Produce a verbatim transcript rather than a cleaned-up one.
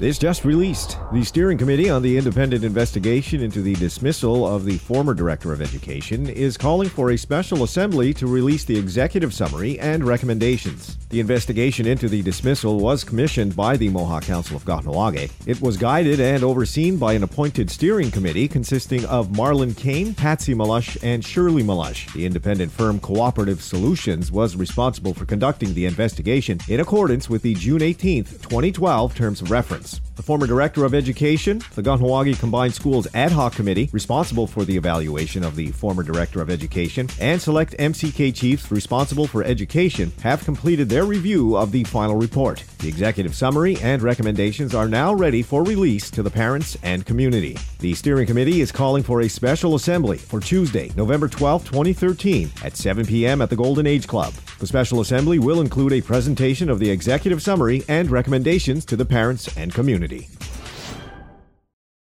This just released. The Steering Committee on the Independent Investigation into the Dismissal of the former Director of Education is calling for a special assembly to release the executive summary and recommendations. The investigation into the dismissal was commissioned by the Mohawk Council of Kahnawake. It was guided and overseen by an appointed steering committee consisting of Marlon Kane, Patsy Malush, and Shirley Malush. The independent firm Cooperative Solutions was responsible for conducting the investigation in accordance with the June eighteenth, twenty twelve Terms of Reference. The former Director of Education, the Kahnawake Combined Schools Ad Hoc Committee, responsible for the evaluation of the former Director of Education, and select M C K chiefs responsible for education have completed their review of the final report. The executive summary and recommendations are now ready for release to the parents and community. The steering committee is calling for a special assembly for Tuesday, November twelfth, twenty thirteen at seven p.m. at the Golden Age Club. The special assembly will include a presentation of the executive summary and recommendations to the parents and community.